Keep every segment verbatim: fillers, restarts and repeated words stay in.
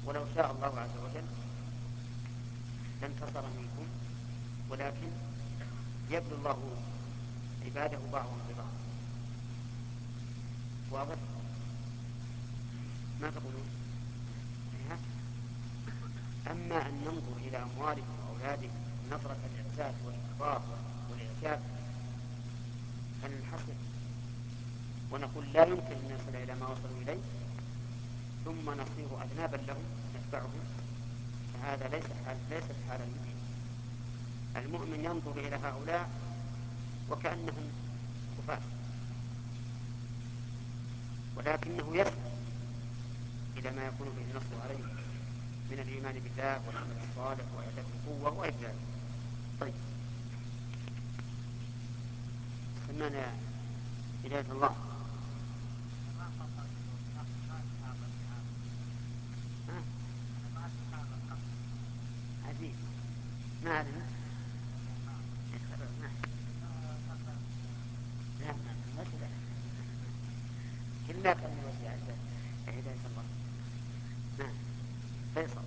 ولو شاء الله عز وجل لانتصر منكم، ولكن يبلو الله عباده بعضهم ببعض. واضح؟ ما تقولون؟ أما أن ننظر إلى أموالهم وأولادهم نظرة الإحسان والإكبار والإعجاب فننحصر ونقول لا يمكن أن نصل إلى ما وصلوا إليه ثم نصير أذنابا لهم نتبعهم، فهذا ليس حال ليست حال المؤمن. المؤمن ينظر إلى هؤلاء وكأنهم كفار، ولكنه يسعى إلى ما يكون به النصر عليهم من الإيمان بالله والعمل الصالح وإعداد القوة وغير ذلك. طيب، سمعنا هداية الله. ها؟ عزيز ما أعلم. لا ما ما سمع كلنا كان نوسع هداية الله. نعم فيصل.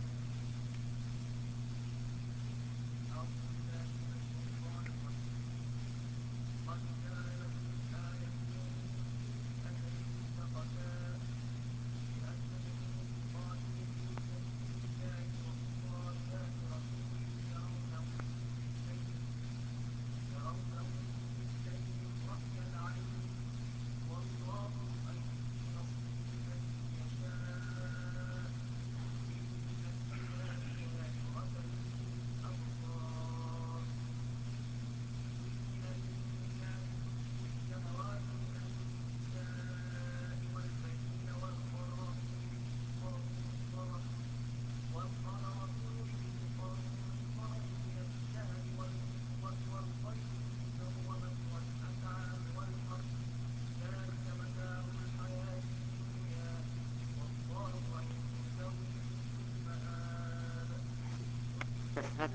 بس هذا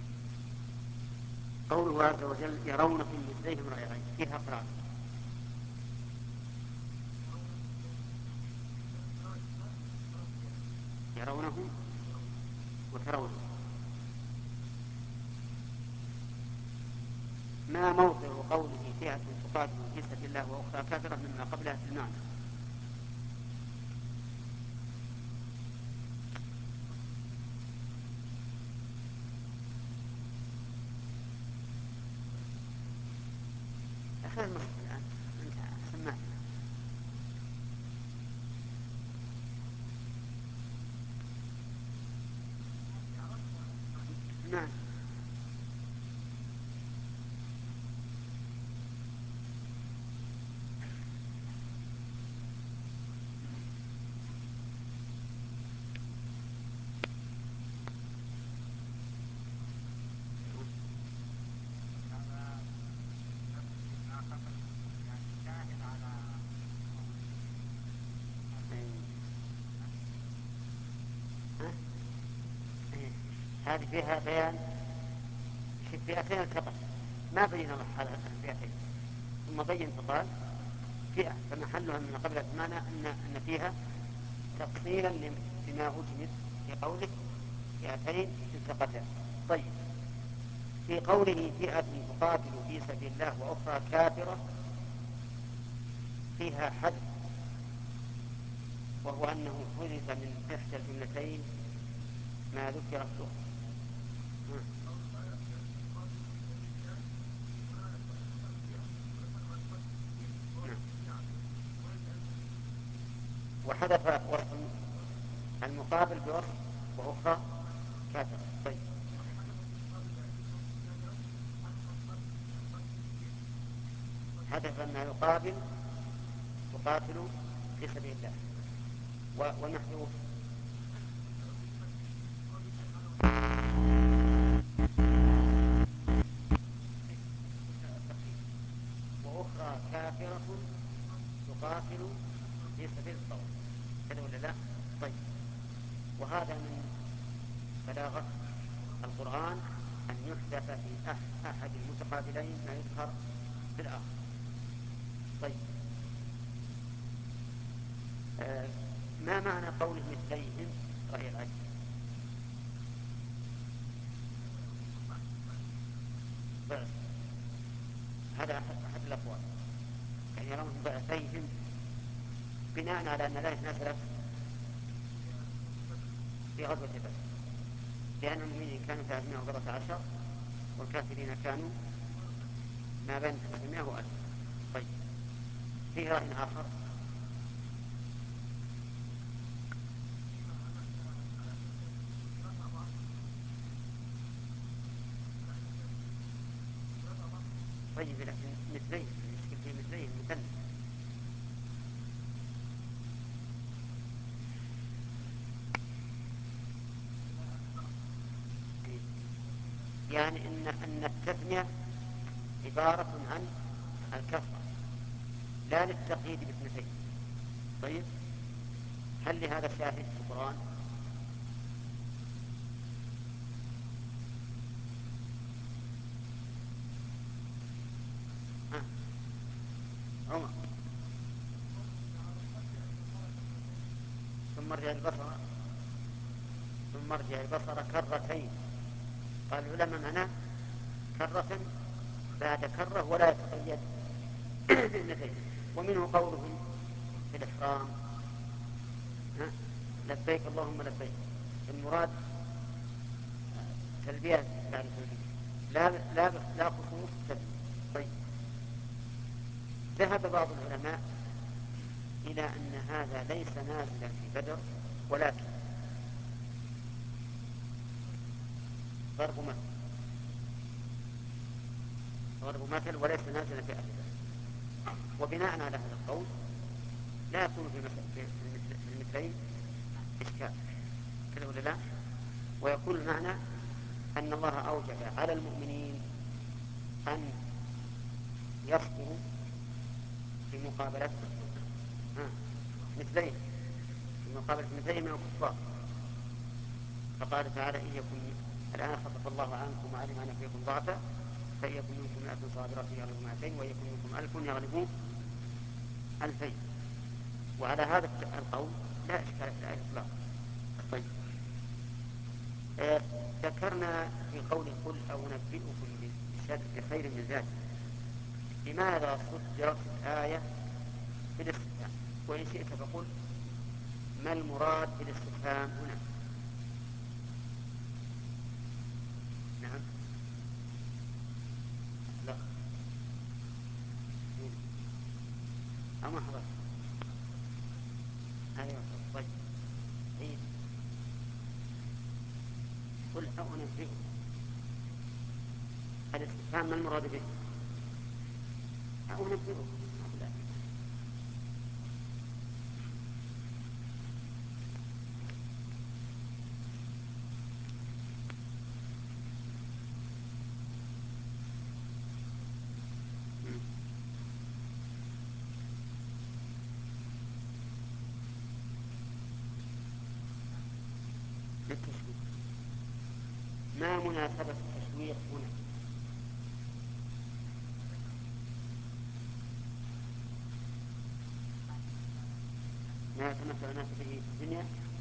قوله عز وجل يرونهم مثليهم رأي عين فيها قراءة يرونهم وترونهم. ما موضع قوله فئة تقاتل في سبيل الله وأخرى كافرة مما قبلها في المعنى؟ أخذ المصحف الآن أنت سمعني. نعم هذه فيها بيان فئتين التقت ما بين الله هذا الفئتين ثم بين فقال فئة فمحلها من قبل المعنى أن أن فيها تفصيلا لما أجمل في قوله فئتين التقتا. طيب، في قوله فئة تقاتل في سبيل الله وأخرى كافرة فيها حذف، وهو أنه حذف من إحدى الجملتين ما ذكر في الأخرى. وحذف وصف المقابل بوصف وأخرى كافرة. طيب، حذف ما يقابل تقاتل في سبيل الله والمحذوف وأخرى كافرة تقاتل في سبيل الطاغوت، كذا ولا لا؟ طيب، وهذا من بلاغة القرآن أن يحذف في أحد المتقابلين ما يذكر في الآخر. طيب، آه ما معنى قوله مثليهم رأي العجل. ضعف هذا أحد الأقوال، يعني يرون ضعفيهم بناء على أن الآية نزلت في غزوة بدر، لأن المؤمنين كانوا ثلاثمائة وبضعة عشر والكافرين كانوا ما بين تسعمائة وألف. طيب فيه رأي آخر. طيب لكن مثليه، المشكلة في مثليه المثنى. يعني إن أن التثنية عبارة عن الكثرة لا للتقييد باثنتين. طيب هل لهذا شاهد في القرآن؟ ها عمر ثم ارجع البصر ثم ارجع البصر كرتين. قال العلماء معناه كرة بعد كرة ولا يتقيد باثنتين. ومنه قولهم في الإحرام لبيك اللهم لبيك، المراد تلبية بعد تلبية لا لا لا خصوص تلبية. طيب ذهب بعض العلماء إلى أن هذا ليس نازلا في بدر ولكن ضرب مثل ضرب مثل وليس نازلا في أهل بدر. وبناء على هذا القول لا يكون في, في المثلين إشكال كذا ولا لا، ويكون المعنى أن الله أوجب على المؤمنين أن يصبروا في مقابلة مثلين في مقابلة مثلين من الكفار. فقال تعالى إن يكن الآن خفف الله عنكم وعلم أن فيكم ضعفا فإن يكن منكم مئة صابرة يغلبوا مئتين وإن يكن منكم ألف يغلبوا ألفين. وعلى هذا القول لا إشكال في الآية إطلاقا. طيب آه ذكرنا في قول قل أو نبئكم بخير من ذلك، لماذا صدرت الآية بالاستفهام؟ وإن شئت فقل ما المراد بالاستفهام هنا؟ نعم لا أما حضر أيوة. طيب عيد قل أو نبئكم، الاستفهام ما المراد به؟ أو نبئكم للتشويق. ما مناسبة التشويق هنا؟ ما يتمثل الناس به في الدنيا.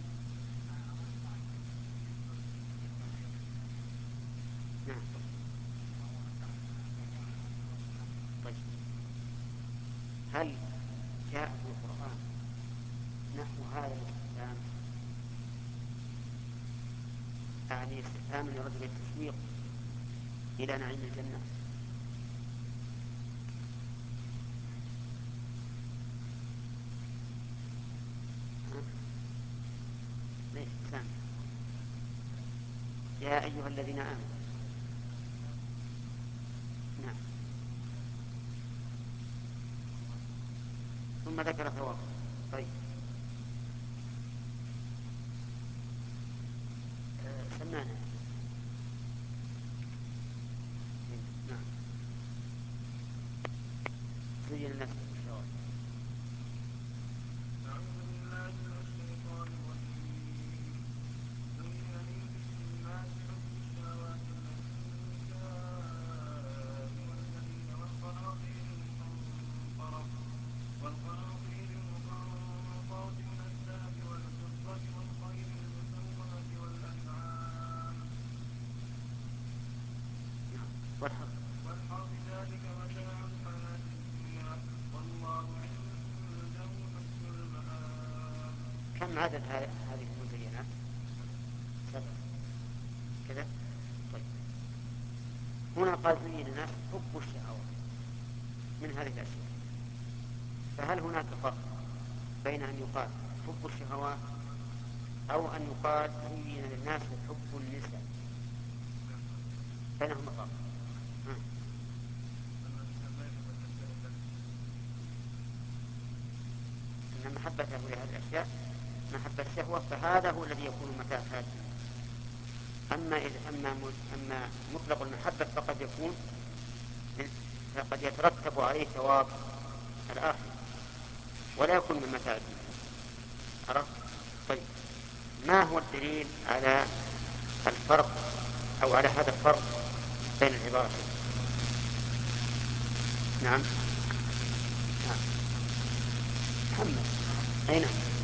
نعم. طيب هل جاء في القرآن نحو هذا الاستفهام؟ يعني استفهام يرد بالتشويق إلى نعيم الجنة. ليش سامع يا أيها الذين آمنوا. نعم ثم ذكر ثوابه. طيب آه سمعنا. نعم زين الناس بالشهوات. كم عدد هذه المزينات؟ سبع كذا. طيب هنا قال زين الناس حب الشهوات من هذه الأشياء، فهل هناك فرق بين أن يقال حب الشهوات أو أن يقال زين للناس حب النساء؟ بينهما فرق. أن محبته لهذه الأشياء محبة الشهوة، فهذا هو الذي يكون متاع الحياة الدنيا. أما إذا أما أما مطلق المحبة فقد يكون فقد يترتب عليه ثواب الآخرة ولا يكون من متاع الدنيا. عرفت؟ طيب ما هو الدليل على الفرق أو على هذا الفرق بين العبارتين؟ نعم نعم محمد أين؟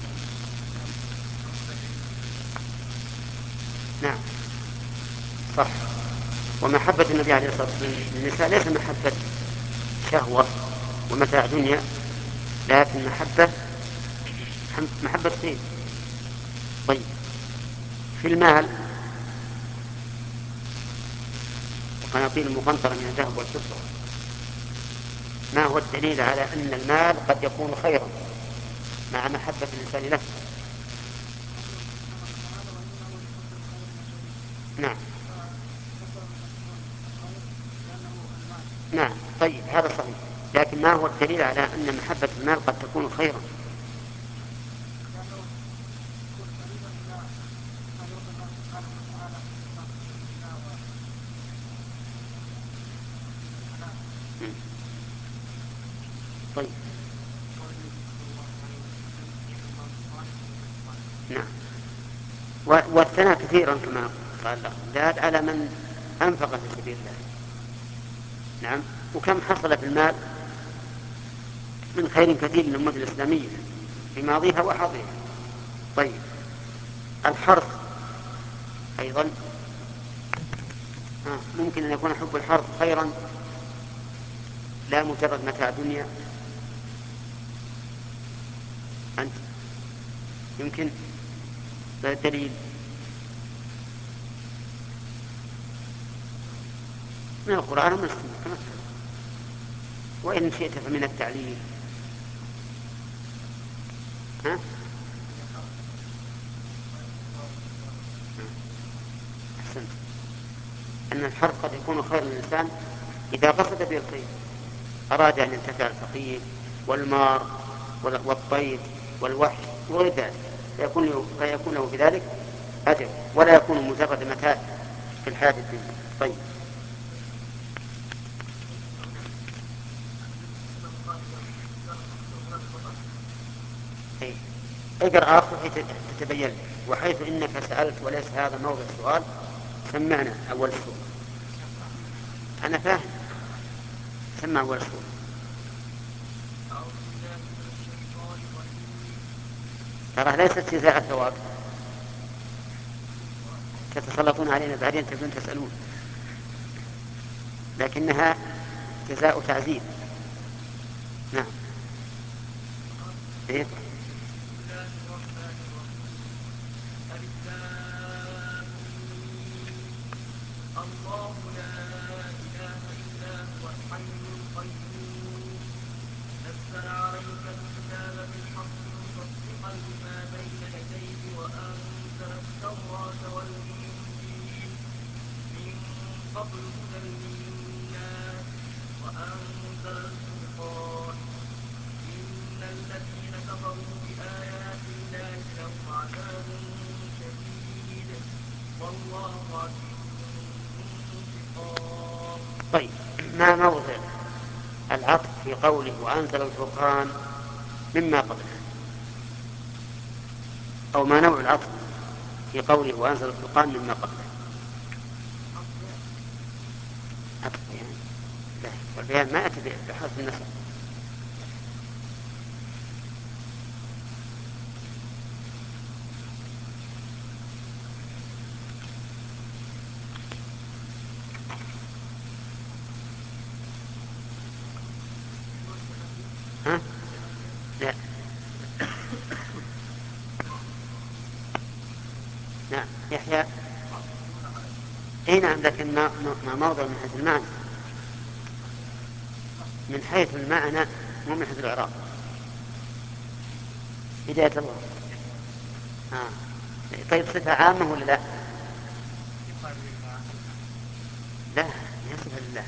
نعم صح. ومحبة النبي عليه الصلاة والسلام للنساء ليس محبة شهوة ومتاع دنيا، لكن محبة محبة خير. طيب في المال وقناطير المقنطرة من الذهب والفضة، ما هو الدليل على أن المال قد يكون خيرا مع محبة الإنسان له؟ نعم نعم طيب هذا صحيح، لكن ما هو الدليل على أن محبة المال قد تكون خيرا؟ طيب نعم. والثناء كثيرا كما قال الأخ زاد على من أنفق في سبيل الله. نعم. وكم حصل في المال من خير كثير للأمة الإسلامية في ماضيها وحاضرها. طيب الحرث أيضا آه. ممكن أن يكون حب الحرث خيرا لا مجرد متاع دنيا. أنت يمكن دليل من القرآن ومن السنة كما تفعل، وإن شئت فمن التعليل. ها؟ أحسنت. أن الحرث قد يكون خير للإنسان إذا قصد به الخير، أراد أن ينتفع الفقير والمار والطير والوحش وغير ذلك، فيكون له, فيكون له بذلك أجر ولا يكون مجرد متاع في الحياة الدنيا. طيب اقرأ آخر حيث تتبين لك، وحيث إنك سألت وليس هذا موضع السؤال سمعنا أول السورة. أنا فاهم، سمع أول السورة. ترى ليست جزاء ثواب، تتسلطون علينا بعدين تبدون تسألون، لكنها جزاء تعذيب. نعم إيه؟ الله لا إله إلا هو الحي القيوم نزل عليك الكتاب بالحق مصدقا لما بين يديه وأنزل التوراة والإنجيل من قبل هدى للناس وأنزل الفرقان إن الذين كفروا بآيات الله لهم عذاب شديد والله عزيز ذو انتقام. طيب ما موضع العطف في قوله وأنزل الفرقان مما قبله، أو ما نوع العطف في قوله وأنزل الفرقان مما قبله؟ عطف بيان. لا والبيان ما أتى بحرف النسب. ها؟ لا اي نعم، لكن ما, ما موضع من حيث المعنى، من حيث المعنى مو من حيث الإعراب. هداية الله. آه. طيب صفة عامة ولا لا؟ لا، ما صفة لله.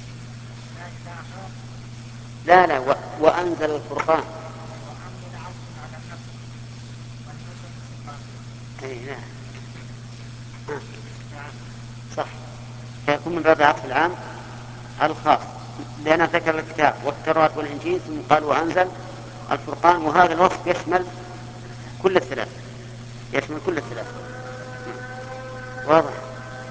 لا لا و... وأنزل الفرقان. أي لا. آه. صح، فيكون من باب عطف العام على الخاص، لأنه ذكر الكتاب والتوراة والإنجيل ثم قال وأنزل الفرقان، وهذا الوصف يشمل كل الثلاث، يشمل كل الثلاث. واضح.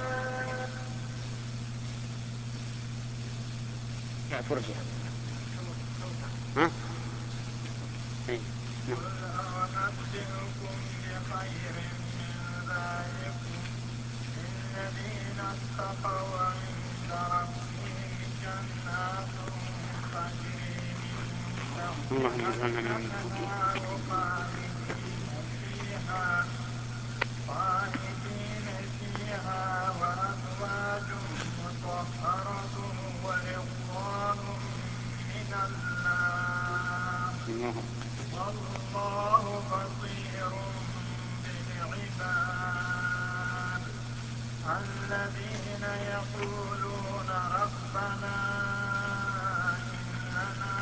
يا فرجة. ها؟ إيه. نعم. أنبئكم بخير من ذلكم للذين اتقوا عند ربهم جنات تجري من اللهم تحتها اجعلنا من الأنهار خالدين فيها خالدين فيها وأزواج مطهرة ورضوان من الله الله. والله بصير بالعباد الذين يقولون ربنا إننا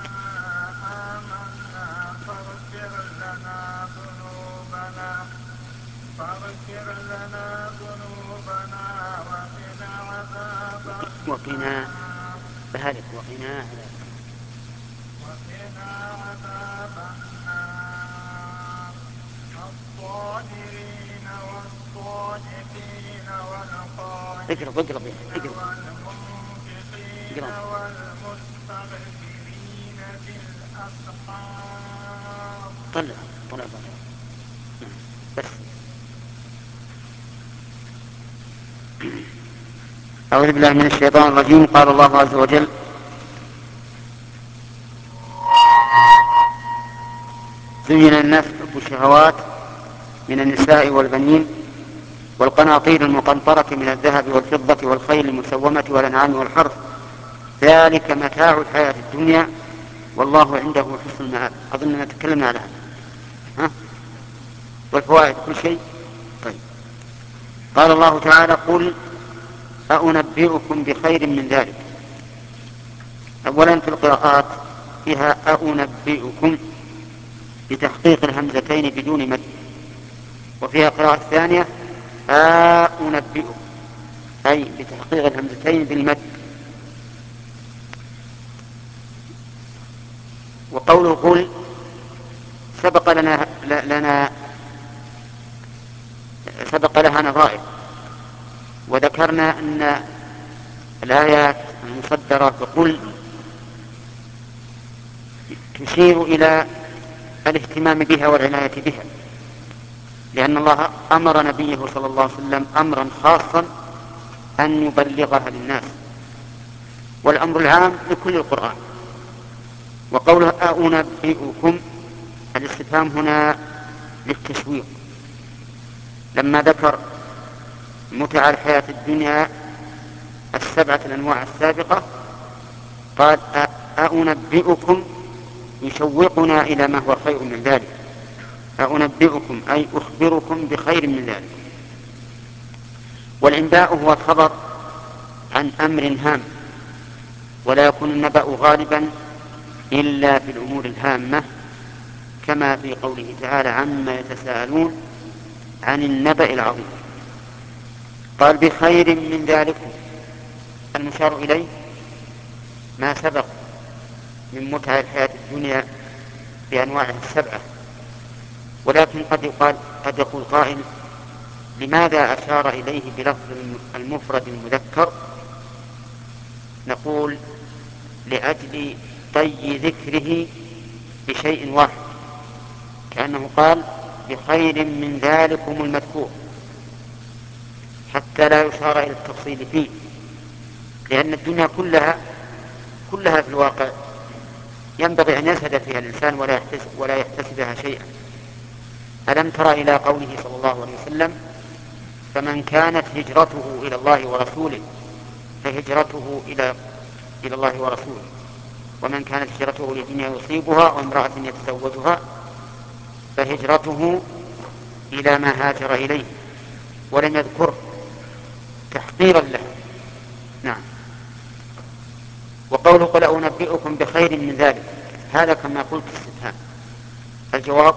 آمنا فاغفر لنا ذنوبنا فاغفر لنا ذنوبنا وقنا عذاب وقنا النار بهلك وقنا عذاب. وقنا عذاب النار الصابرين والصادقين اقرب اقرب والقانتين اقرب. والمنفقين اقرب. والمستغفرين بالأسحار. طلع طلع طلع. نعم. بس أعوذ بالله من الشيطان الرجيم. قال الله عز وجل زين الناس حب الشهوات من النساء والبنين والقناطير المقنطرة من الذهب والفضة والخيل المسومة والأنعام والحرث ذلك متاع الحياة الدنيا والله عنده حسن المآب. أظننا تكلمنا على هذا. ها؟ والفوائد كل شيء. طيب. قال الله تعالى قل أأنبئكم بخير من ذلك. أولا في القراءات فيها أأنبئكم بتحقيق الهمزتين بدون مد، وفيها قراءة ثانية أأنبئكم أي بتحقيق الهمزتين بالمد. وقوله قل سبق لنا, لنا سبق لها نظائر، وذكرنا أن الآيات المصدرة بقل تشير إلى الاهتمام بها والعناية بها، لأن الله أمر نبيه صلى الله عليه وسلم أمرا خاصا أن يبلغها للناس، والأمر العام لكل القرآن. وقوله أأنبئكم الاستفهام هنا للتشويق، لما ذكر متع الحياة الدنيا السبعة الأنواع السابقة قال أأنبئكم يشوقنا إلى ما هو خير من ذلك. أأنبئكم أي أخبركم بخير من ذلك. والإنباء هو الخبر عن أمر هام، ولا يكون النبأ غالبا إلا في الأمور الهامة، كما في قوله تعالى عما يتساءلون عن النبأ العظيم. قال بخير من ذلك، المشار إليه ما سبق من متع الحياة الدنيا بأنواعها السبعة. ولكن قد يقال قد يقول قائل لماذا أشار إليه بلفظ المفرد المذكر؟ نقول لأجل طي ذكره بشيء واحد، كأنه قال بخير من ذلكم المذكور، حتى لا يشار إلى التفصيل فيه، لأن الدنيا كلها كلها في الواقع ينبغي أن يزهد فيها الإنسان ولا يحتسب, ولا يحتسبها شيئا. ألم تر إلى قوله صلى الله عليه وسلم فمن كانت هجرته إلى الله ورسوله فهجرته إلى إلى الله ورسوله، ومن كانت هجرته لدنيا يصيبها وامرأة يتزوجها فهجرته إلى ما هاجر إليه، ولم يذكر تحقيرا له. نعم. وقوله قل أنبئكم بخير من ذلك، هذا كما قلت استفهام. الجواب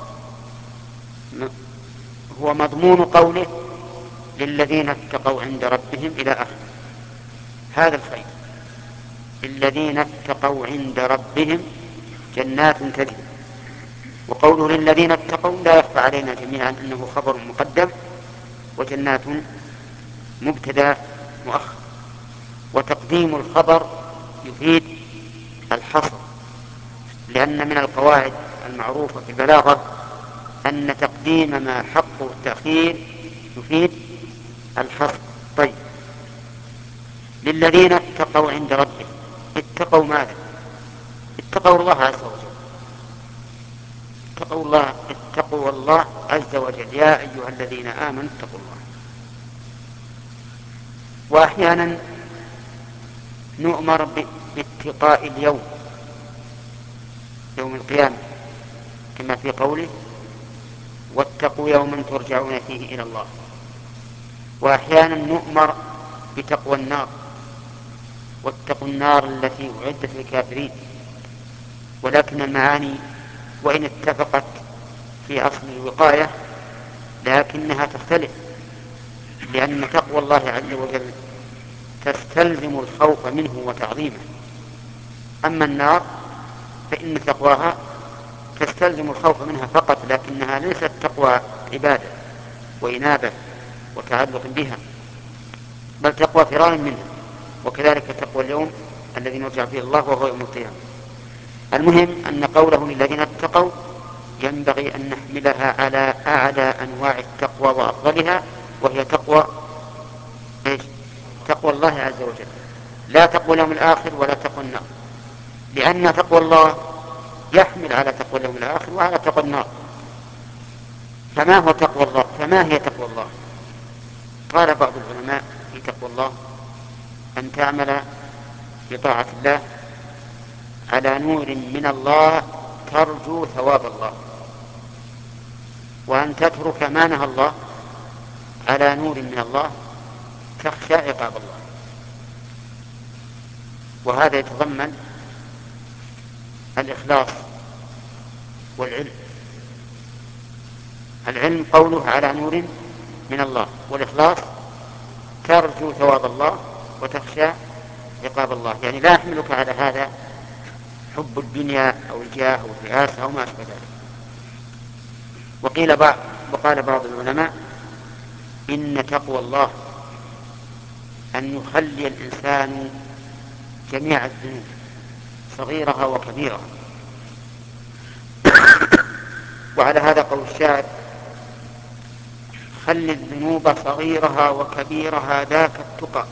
هو مضمون قوله للذين اتقوا عند ربهم إلى آخره، هذا الخير. الذين اتقوا عند ربهم جنات تجري. وقوله للذين اتقوا لا يخفى علينا جميعا أنه خبر مقدم، وجنات مبتدأ مؤخر، وتقديم الخبر يفيد الحصر، لأن من القواعد المعروفة في البلاغة أن تقديم ما حقه التأخير يفيد الحصر. طيب، للذين اتقوا عند ربهم، اتقوا ماذا؟ اتقوا الله عز وجل. اتقوا الله اتقوا الله عز وجل، يا أيها الذين آمنوا اتقوا الله. وأحيانا نؤمر باتقاء اليوم، يوم القيامة، كما في قوله واتقوا يوما ترجعون فيه إلى الله. وأحيانا نؤمر بتقوى النار، واتقوا النار التي أعدت للكافرين. ولكن المعاني وإن اتفقت في أصل الوقاية لكنها تختلف، لأن تقوى الله عز وجل تستلزم الخوف منه وتعظيمه، أما النار فإن تقواها تستلزم الخوف منها فقط، لكنها ليست تقوى عبادة وإنابة وتعلق بها، بل تقوى فرار منها. وكذلك تقوى اليوم الذي نرجع فيه الله وهو يوم القيامة. المهم أن قوله للذين اتقوا ينبغي أن نحملها على أعلى أنواع التقوى وأفضلها، وهي تقوى إيش؟ تقوى الله عز وجل، لا تقوى اليوم الآخر ولا تقوى النار، لأن تقوى الله يحمل على تقوى اليوم الآخر وعلى تقوى النار. فما هو تقوى الله؟ فما هي تقوى الله؟ قال بعض العلماء في تقوى الله أن تعمل بطاعة الله على نور من الله ترجو ثواب الله، وأن تترك ما نهى الله على نور من الله تخشى عقاب الله. وهذا يتضمن الإخلاص والعلم. العلم قوله على نور من الله، والإخلاص ترجو ثواب الله وتخشى عقاب الله، يعني لا يحملك على هذا حب الدنيا أو الجاه أو الرئاسة أو ما أشبه ذلك. وقيل بعض وقال بعض العلماء إن تقوى الله أن يخلي الإنسان جميع الذنوب صغيرها وكبيرها. وعلى هذا قول الشاعر خل الذنوب صغيرها وكبيرها ذاك التقى،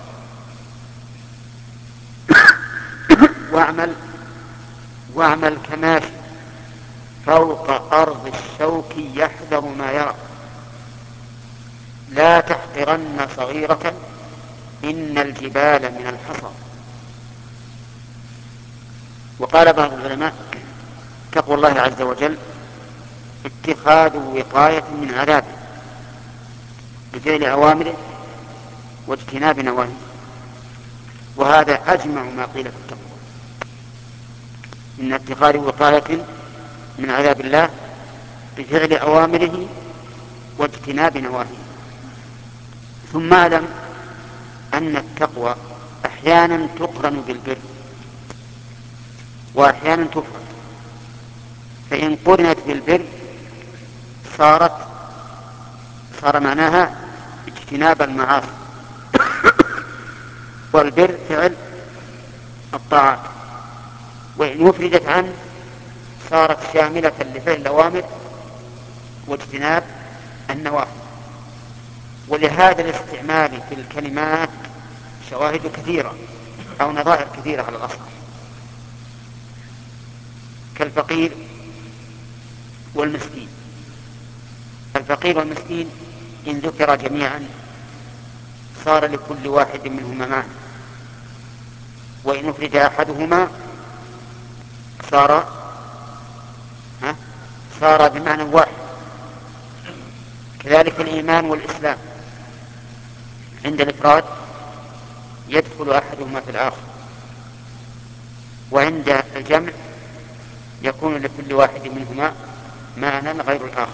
واعمل واعمل كماشي فوق أرض الشوك يحذر ما يرى، لا تحقرن صغيرة إن الجبال من الحصى. وقال بعض العلماء تقوى الله عز وجل اتخاذ وقاية من عذابه بفعل أوامره واجتناب نواهيه، وهذا أجمع ما قيل في التقوى، إن اتخاذ وقاية من عذاب الله بفعل أوامره واجتناب نواهيه. ثم اعلم أن التقوى أحيانا تقرن بالبر وأحيانا تفرد، فإن قرنت بالبر صارت صار معناها اجتناب المعاصي، والبر فعل الطاعات، وإن وفردت عنه صارت شاملة لفعل الأوامر واجتناب النواهي. ولهذا الاستعمال في الكلمات شواهد كثيرة أو نظائر كثيرة على الأصل، كالفقير والمسكين. الفقير والمسكين إن ذكر جميعا صار لكل واحد منهما معنى، وإن أفرد أحدهما صار ها صار بمعنى واحد. كذلك الإيمان والإسلام عند الإفراد يدخل أحدهما في الآخر، وعند الجمع يكون لكل واحد منهما معنى غير الآخر.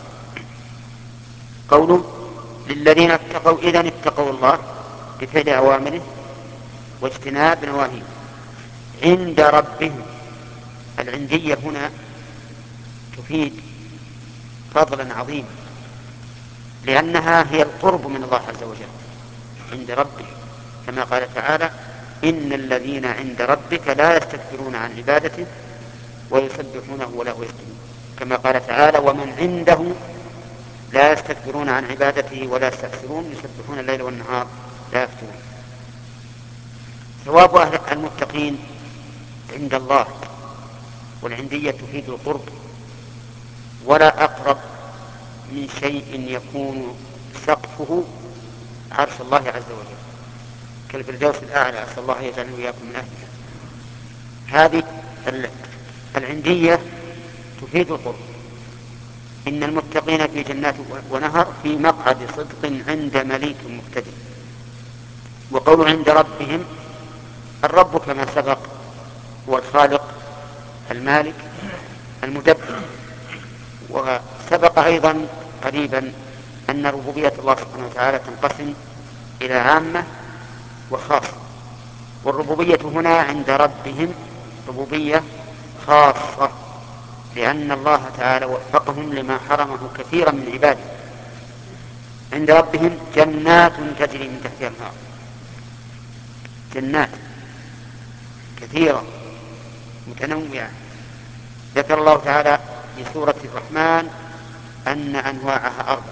قوله للذين اتقوا إذن اتقوا الله بفعل أوامره واجتناب نواهيه عند ربهم. العندية هنا تفيد فضلا عظيما، لأنها هي القرب من الله عز وجل عند ربه، كما قال تعالى إن الذين عند ربك لا يستكبرون عن عبادته ويسبحونه وله يسجدون، كما قال تعالى ومن عنده لا يستكبرون عن عبادته ولا يستكثرون يسبحون الليل والنهار لا يفترون. ثواب أهل المتقين عند الله، والعندية تفيد القرب، ولا أقرب من شيء يكون سقفه عرش الله عز وجل كالفردوس الأعلى، أسأل الله يجعلني وإياكم من أهله. هذه العندية تفيد القرب. إن المتقين في جنات ونهر في مقعد صدق عند مليك مقتدر. وقول عند ربهم، الرب كما سبق هو الخالق المالك المدبر. وسبق أيضا قريبا أن ربوبية الله سبحانه وتعالى تنقسم إلى عامة وخاصة، والربوبية هنا عند ربهم ربوبية خاصة، لأن الله تعالى وفقهم لما حرمه كثيرا من عباده. عند ربهم جنات تجري من تحتها الأنهار، جنات كثيرة متنوعة. ذكر الله تعالى في سورة الرحمن أن أنواعها أربع،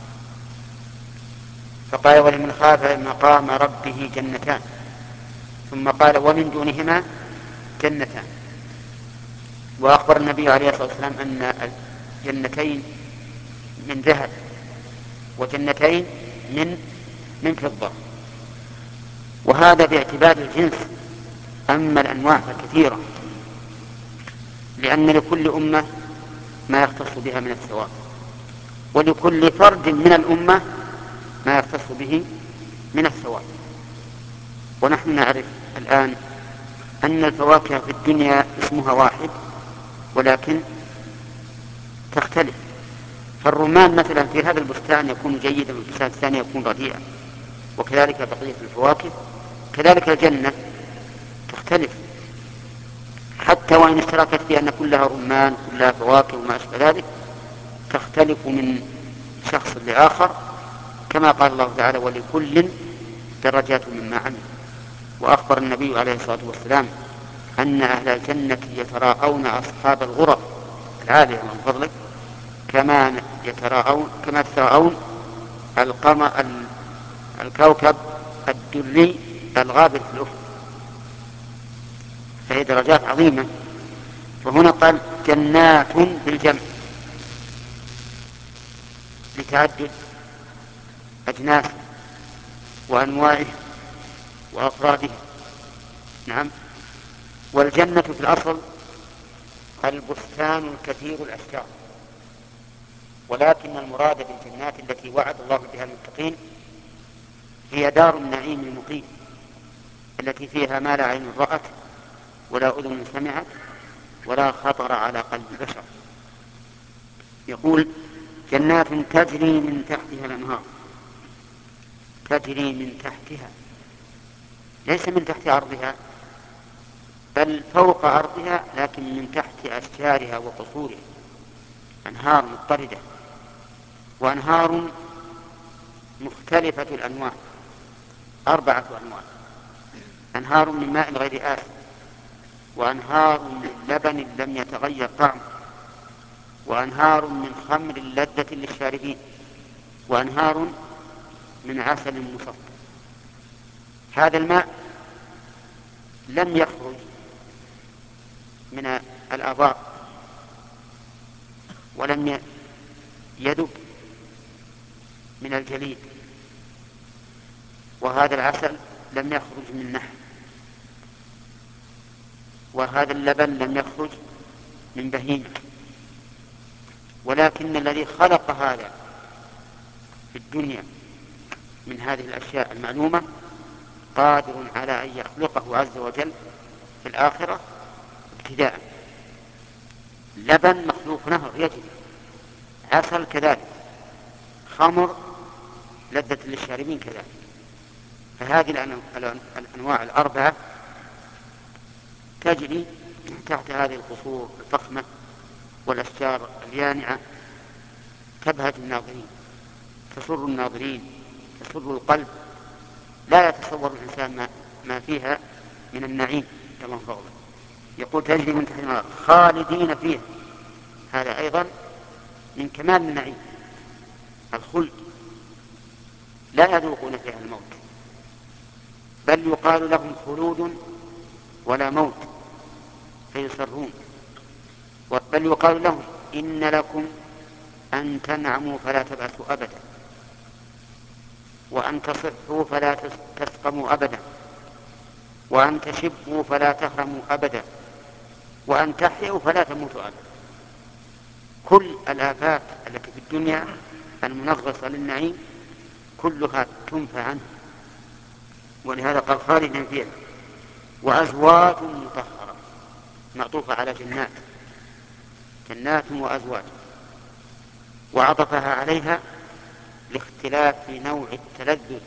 فقال ولمن خاف مقام ربه جنتان، ثم قال ومن دونهما جنتان. وأخبر النبي عليه الصلاة والسلام أن جنتين من ذهب وجنتين من من فضة، وهذا باعتبار الجنس. أما الأنواع فكثيرة، لأن لكل أمة ما يختص بها من الثواب، ولكل فرد من الأمة ما يختص به من الثواب. ونحن نعرف الآن أن الفواكه في الدنيا اسمها واحد ولكن تختلف. فالرمان مثلا في هذا البستان يكون جيدا وفي البستان الثاني يكون رديئا، وكذلك بقية الفواكه. كذلك الجنة تختلف، حتى وإن اشتركت في أن كلها رمان كلها فواكه وما أشبه ذلك، تختلف من شخص لآخر، كما قال الله تعالى ولكل درجات مما عمل. وأخبر النبي عليه الصلاة والسلام أن أهل الجنة يتراءون أصحاب الغرف العالية من فضلك كما يتراءون كما يتراءون القمر الكوكب الدري الغابر في الأفق، فهي درجات عظيمة. فهنا قال جنات بالجمع لتعدد أجناس وأنواعه وأفراده. نعم. والجنة في الأصل البستان الكثير الأشجار، ولكن المراد بالجنات التي وعد الله بها المتقين هي دار النعيم المقيم التي فيها ما لا عين رأت ولا أذن سمعت ولا خطر على قلب بشر. يقول جنات تجري من تحتها الأنهار، تجري من تحتها، ليس من تحت أرضها بل فوق أرضها، لكن من تحت أشجارها وقصورها. أنهار مضطردة، وأنهار مختلفة الأنواع، أربعة أنواع: أنهار من ماء غير آسن، وأنهار من لبن لم يتغير طعمه، وأنهار من خمر لذة للشاربين، وأنهار من عسل مصفى. هذا الماء لم يخرج من الآبار ولم يذب، من الجليد، وهذا العسل لم يخرج من نحل، وهذا اللبن لم يخرج من بهيمة، ولكن الذي خلق هذا في الدنيا من هذه الأشياء المعلومة قادر على أن يخلقه عز وجل في الآخرة ابتداء. لبن مخلوق نهر يجري، عسل كذلك، خمر لذة للشاربين كذلك. فهذه الأنواع الأربعة تجري تحت هذه القصور الفخمة والأشجار اليانعة، تبهج الناظرين، تسر الناظرين، تسر القلب، لا يتصور الإنسان ما, ما فيها من النعيم كما فضل. يقول تجري من تحت النار خالدين فيها، هذا أيضا من كمال النعيم، الخلد، لا يذوقون فيها الموت، بل يقال لهم خلود ولا موت فيصرون، بل يقال لهم إن لكم أن تنعموا فلا تبعثوا أبدا، وأن تصحوا فلا تسقموا أبدا، وأن تشبوا فلا تهرموا أبدا، وأن تحيوا فلا تموتوا أبدا. كل الآفات التي في الدنيا المنغصة للنعيم كلها تنفى عنه، ولهذا قال خالدين فيها. وأزواج مطهرة معطوفة على جنات، جنات وأزواج، وعطفها عليها لاختلاف في نوع التلذذ.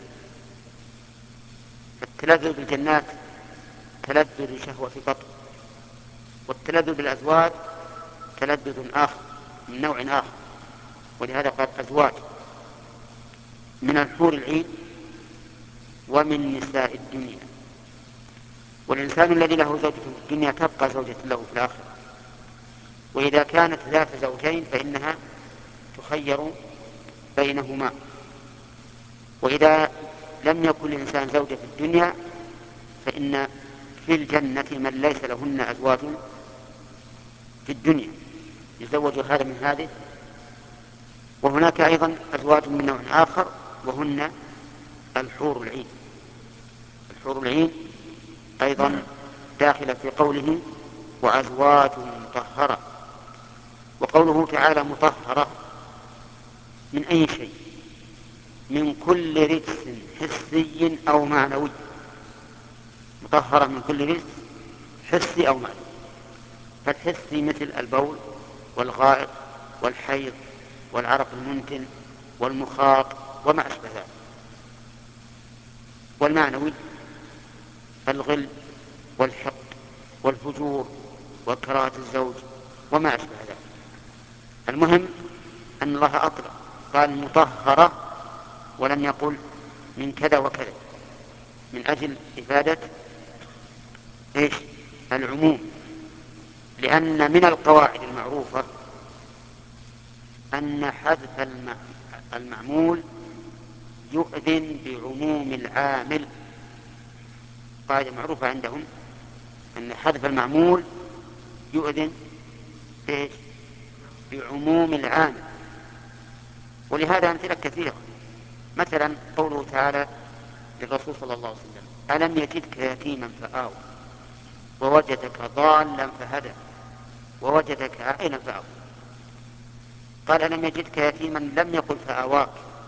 فالتلذذ بالجنات تلذذ شهوة بطن، والتلذذ بالأزواج تلذذ آخر من نوع آخر، ولهذا قال أزواج من الحور العين ومن نساء الدنيا. والإنسان الذي له زوجة في الدنيا تبقى زوجة له في الآخرة، وإذا كانت ذات زوجين فإنها تخير بينهما. وإذا لم يكن الإنسان زوجة في الدنيا فإن في الجنة من ليس لهن أزواج في الدنيا، يزوج هذا من هذه. وهناك أيضا أزواج من نوع آخر وهن الحور العين. الحور العين أيضا داخلة في قوله وأزواج مطهرة. وقوله تعالى مطهرة من أي شيء؟ من كل رجس حسي أو معنوي. مطهرة من كل رجس حسي أو معنوي. فالحسي مثل البول والغائط والحيض والعرق المنتن والمخاط وما أشبه ذلك. والمعنوي الغل والحقد والفجور وكراهة الزوج وما أشبه ذلك. المهم أن الله أطلق قال مطهرة ولم يقل من كذا وكذا، من أجل إفادة إيش؟ العموم. لأن من القواعد المعروفة أن حذف المعمول يؤذن بعموم العامل. قاعدة معروفة عندهم أن حذف المعمول يؤذن إيش؟ بعموم العامل. ولهذا أمثلة كثيرة، مثلا قوله تعالى للرسول صلى الله عليه وسلم ألم يجدك يتيما فآوى ووجدك ضالا فهدى ووجدك عائلا فأغنى. قال ألم يجدك يتيما لم يقل فآواك،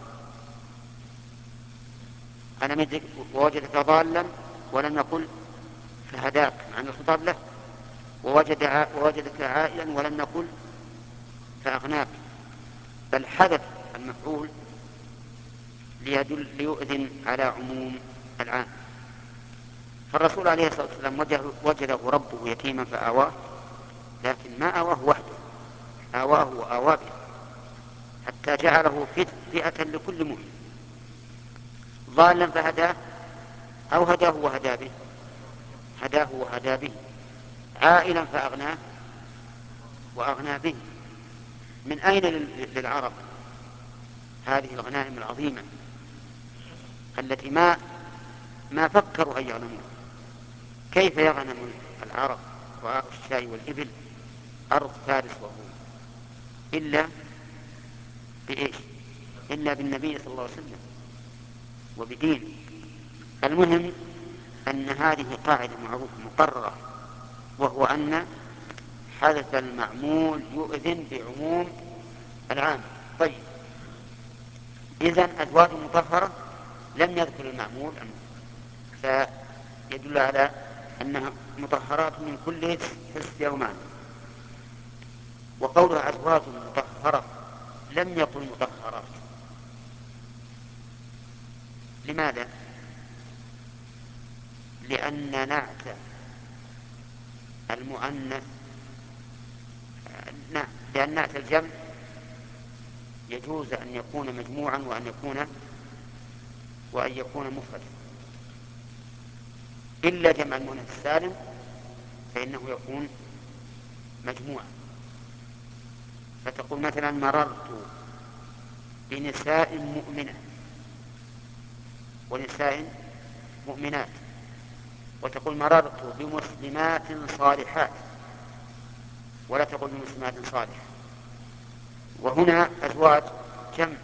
ألم يجدك ووجدك ضالا ولم يقل فهداك مع أن الخطاب له، ووجد ووجدك عائلا ولم يقل فأغناك، بل حذف المفعول ليدل ليؤذن على عموم العام. فالرسول عليه الصلاة والسلام وجده ربه يتيما فآواه، لكن ما آواه وحده، آواه وآواه به حتى جعله فئة لكل مؤمن. ضالا فهداه أو هداه وهدى به، هداه وهدى به. عائلا فأغناه وأغنى به. من أين للعرب هذه الغنائم العظيمة التي ما ما فكروا أن يغنموها؟ كيف يغنم العرب رعاء الشاء والإبل أرض فارس وروم إلا بإيش؟ إلا بالنبي صلى الله عليه وسلم وبدين. المهم أن هذه قاعدة معروفة مقررة، وهو أن حدث المعمول يؤذن بعموم العام. طيب، إذن أزواج مطهرة لم يذكر المعمول، فيدل على أنها مطهرات من كل حس أو معنى. وقولها أزواج مطهرة لم يقل مطهرات. لماذا؟ لأن نعت المؤنث نعم لأن نعت الجمع يجوز أن يكون مجموعا وأن يكون وأن يكون مفردا، إلا جمع المؤنث السالم فإنه يكون مجموعا. فتقول مثلا مررت بنساء مؤمنة ونساء مؤمنات، وتقول مررت بمسلمات صالحات، ولا تقول بمسلمات صالحة. وهنا أزواج جمع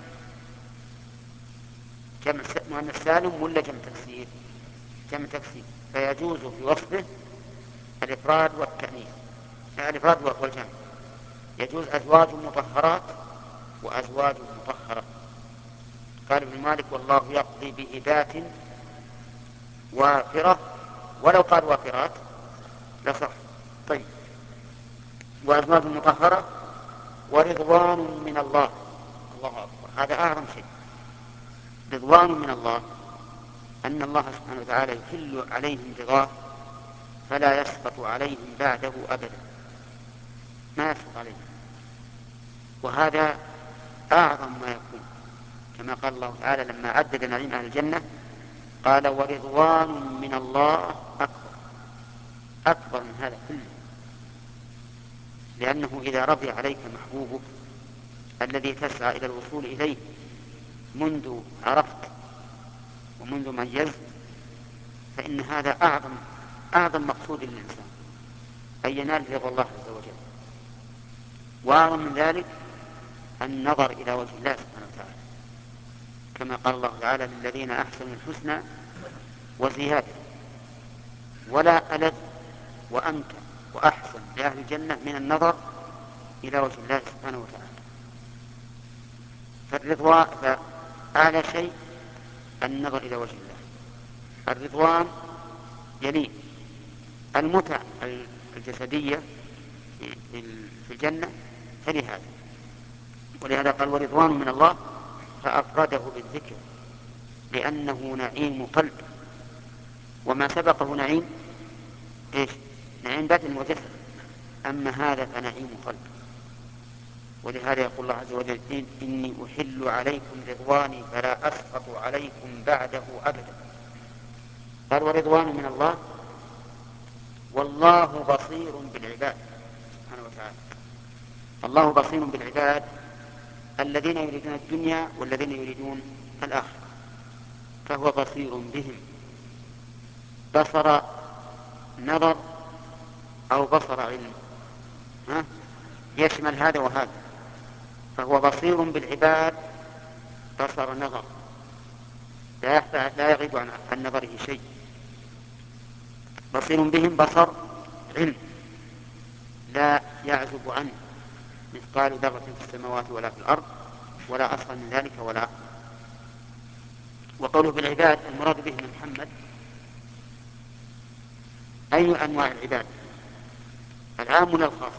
جمع مؤنث سالم ولا جمع تكسير؟ جمع تكسير، فيجوز في وصفه الإفراد والتأنيث، الإفراد والجمع. يجوز أزواج مطهرات وأزواج مطهرة. قال ابن مالك والله يقضي بإبات وافرة، ولو قال وافرات لصح. طيب، وأزواج مطهرة ورضوان من الله. الله أكبر، هذا أعظم شيء. رضوان من الله، أن الله سبحانه وتعالى يحل عليهم رضاه فلا يسقط عليهم بعده أبدا، ما يسقط عليهم. وهذا أعظم ما يكون، كما قال الله تعالى لما عدد نعيم أهل الجنة قال ورضوان من الله أكبر، أكبر من هذا كله. لأنه إذا رضي عليك محبوبك الذي تسعى إلى الوصول إليه منذ عرفت ومنذ ميزت، فإن هذا أعظم أعظم مقصود للإنسان، أن ينال رضا الله عز وجل. وأعظم من ذلك النظر إلى وجه الله سبحانه وتعالى، كما قال الله تعالى للذين أحسنوا الحسنى وزيادة. ولا ألذ وأمتع وأحسن لأهل الجنة من النظر إلى وجه الله سبحانه وتعالى. فالرضوان فأعلى شيء النظر إلى وجه الله. الرضوان يليه المتع الجسدية في الجنة فلهذا، ولهذا قال ورضوان من الله فأفرده بالذكر، لأنه نعيم قلب، وما سبقه نعيم إيش؟ نعيم بدن وجسد، أما هذا فنعيم قلب. ولهذا يقول الله عز وجل إني أحل عليكم رضواني فلا أسخط عليكم بعده أبدا. قال ورضوان من الله والله بصير بالعباد سبحانه وتعالى. الله بصير بالعباد الذين يريدون الدنيا والذين يريدون الآخرة، فهو بصير بهم. بصر نظر أو بصر علم، ها؟ يشمل هذا وهذا. فهو بصير بالعباد بصر نظر، لا يغيب عن نظره شيء. بصير بهم بصر علم، لا يعزب عنه مثقال ذرة في السماوات ولا في الأرض ولا أصغر من ذلك ولا أكبر. وقوله بالعباد المراد به من محمد أي أنواع العباد، العام ولا الخاص؟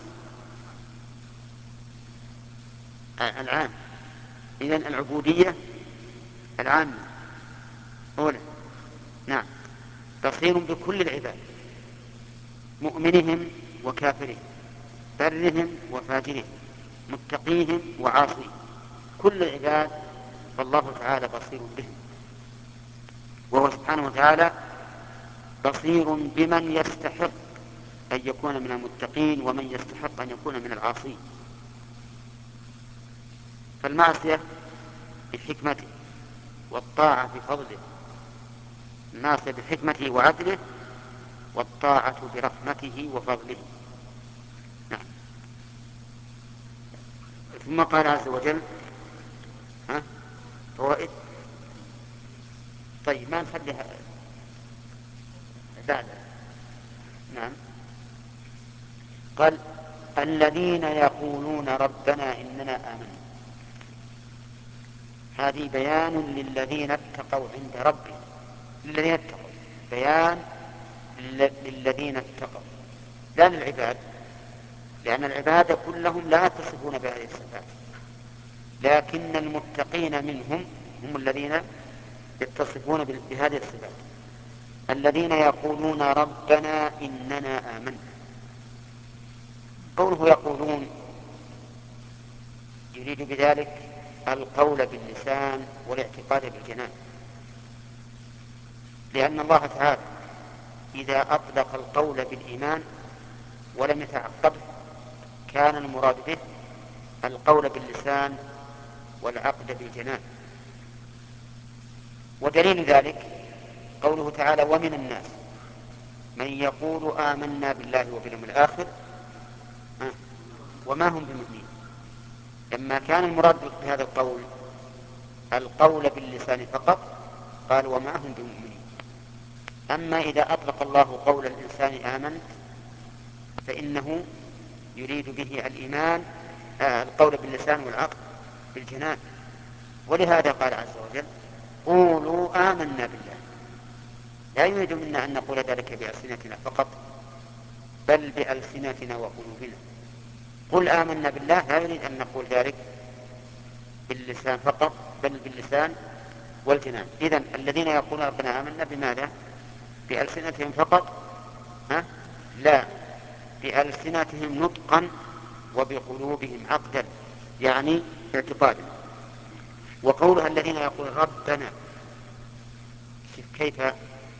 العام. إذن العبودية العامة أولى. نعم، بصير بكل العباد، مؤمنهم وكافرهم، برهم وفاجرهم، متقيهم وعاصيهم، كل العباد فالله تعالى بصير بهم. وهو سبحانه وتعالى بصير بمن يستحق أن يكون من المتقين ومن يستحق أن يكون من العاصين. فالمعصية بحكمته والطاعة بفضله، المعصية بحكمته وعدله والطاعة برحمته وفضله. نعم. ثم قال عز وجل ها طيب ما نخليها بعد. نعم. قال الذين يقولون ربنا إننا آمنا، هذه بيان للذين اتقوا عند ربهم، للذين اتقوا، بيان للذين اتقوا لا للعباد، لأن العباد كلهم لا يتصفون بهذه الصفات، لكن المتقين منهم هم الذين يتصفون بهذه الصفات. الذين يقولون ربنا إننا آمنا، قوله يقولون يريد بذلك القول باللسان والاعتقاد بالجنان، لأن الله تعالى إذا أطلق القول بالإيمان ولم يتعقبه كان المراد به القول باللسان والعقد بالجنان. ودليل ذلك قوله تعالى ومن الناس من يقول آمنا بالله وباليوم الآخر وما هم بمؤمنين. لما كان المراد بهذا القول القول باللسان فقط قال وما هم بمؤمنين. أما إذا أطلق الله قول الإنسان آمنت فإنه يريد به الإيمان آه القول باللسان والعقل بالجنان. ولهذا قال عز وجل قولوا آمنا بالله، لا يريد منا أن نقول ذلك بألسنتنا فقط بل بألسنتنا وقلوبنا. قل آمنا بالله لا يريد أن نقول ذلك باللسان فقط بل باللسان والجنان. إذن الذين يقولون ربنا آمنا بماذا؟ بألسنتهم فقط؟ ها؟ لا، بألسنتهم نطقا وبقلوبهم عقدا، يعني اعتقادا. وقولها الذين يقولون ربنا كيف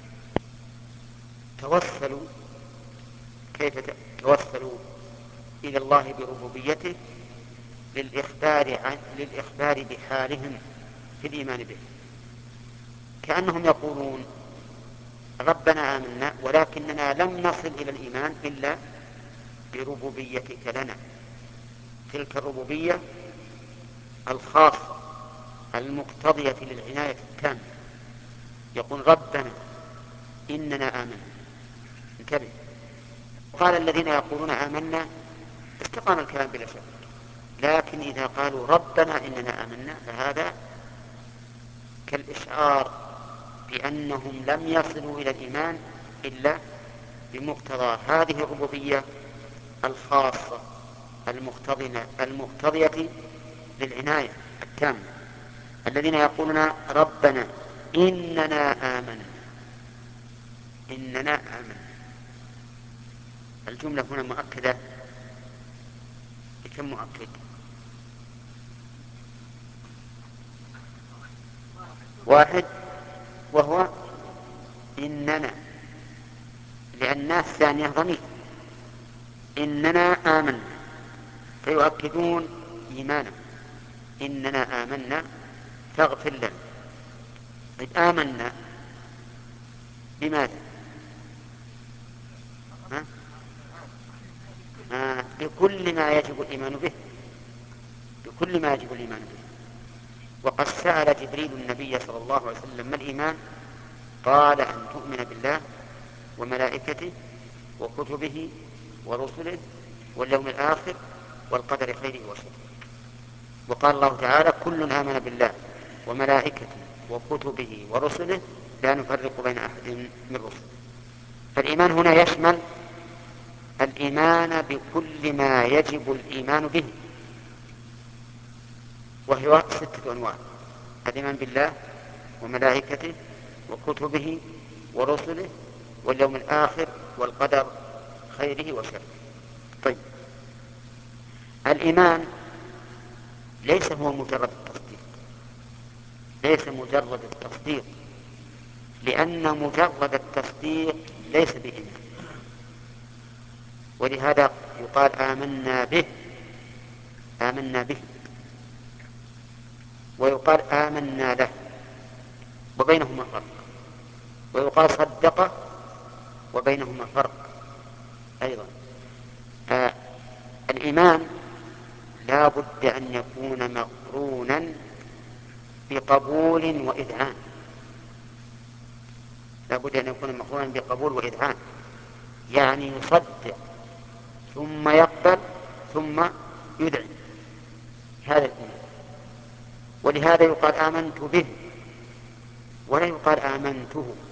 توسلوا كيف توسلوا إلى الله بربوبيته للإخبار عن للإخبار بحالهم في الإيمان به، كأنهم يقولون ربنا آمنا ولكننا لم نصل إلى الإيمان إلا بربوبيتك لنا، تلك الربوبية الخاصة المقتضية للعناية التامة. يقول ربنا إننا آمنا، انتبه. قال الذين يقولون آمنا استقام الكلام بلا شك، لكن إذا قالوا ربنا إننا آمنا فهذا كالإشعار بأنهم لم يصلوا إلى الإيمان إلا بمقتضى هذه الربوبية الخاصة المقتضية للعناية التامة. الذين يقولون ربنا إننا آمنا، إننا آمنا، الجملة هنا مؤكدة بكم مؤكد؟ واحد، وهو إننا، لأن الثانية ضمير إننا آمنا فيؤكدون إيمانا. إننا آمنا فاغفر لنا. طيب آمنا بماذا؟ ها؟ آه بكل ما يجب الإيمان به، بكل ما يجب الإيمان به. وقد سأل جبريل النبي صلى الله عليه وسلم ما الإيمان؟ قال أن تؤمن بالله وملائكته وكتبه ورسله واليوم الآخر والقدر خيره وشره. وقال الله تعالى كل آمن بالله وملائكته وكتبه ورسله لا نفرق بين أحد من رسله. فالإيمان هنا يشمل الإيمان بكل ما يجب الإيمان به، وهي ستة أنواع: الإيمان بالله وملائكته وكتبه ورسله واليوم الآخر والقدر خيره وشره. طيب الإيمان ليس هو مجرد التصديق، ليس مجرد التصديق، لأن مجرد التصديق ليس بإيمان. ولهذا يقال آمنا به، آمنا به، ويقال آمنا له، وبينهما فرق. ويقال صدق، وبينهما فرق أيضا. آه الإيمان لا بد أن يكون مقرونا بقبول وإذعان، لابد أن يكون مقرونا بقبول وإذعان، يعني يصدق ثم يقبل ثم يدعي، هذا الإيمان. ولهذا يقال آمنت به ولا يقال آمنته.